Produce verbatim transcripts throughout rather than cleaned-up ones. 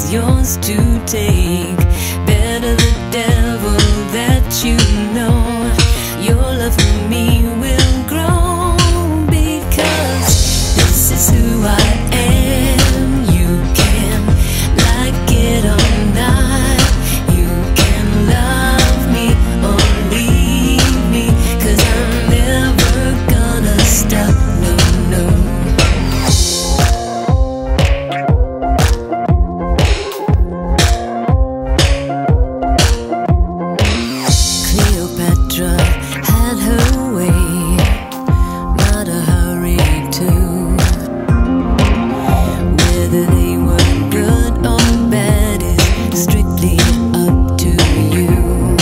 is yours to take. Better the devil that you know. Your love for me will grow, because this is who I am. You can like it or not, you can love me or leave me, 'cause I'm never gonna stop, no, no. Cleopatra had her way, not a hurry to. Whether they were good or bad is strictly up to you.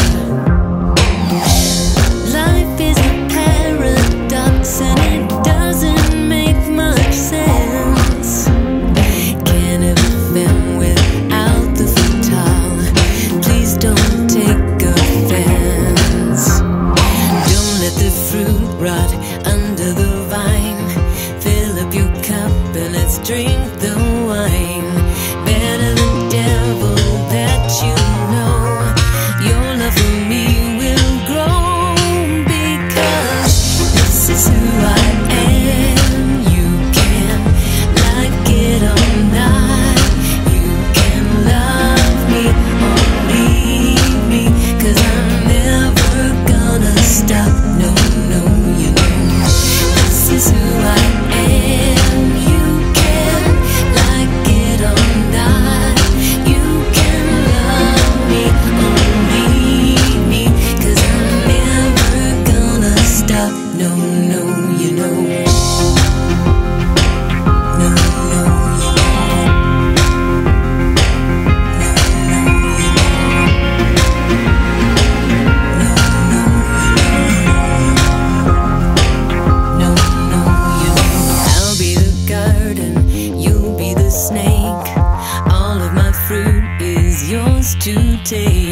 Life is a paradox and it doesn't make much sense. Can't have a film without the fatale. Please don't take offense. Don't let the fruit rot under the vine. Fill up your cup and let's drink the wine. Better the devil that you know. Your love for me will grow, because this is who I am. You can like it or not, you can love me or leave me, 'cause I'm never gonna stop, no, no, you know. This is who I am. You can like it or not, you can love me or leave me, 'cause I'm never gonna stop, no, no, you know. No, no, you know. No, no, you know. No, no, you know. I'll be the garden, you'll be the snake. All of my fruit is yours to take.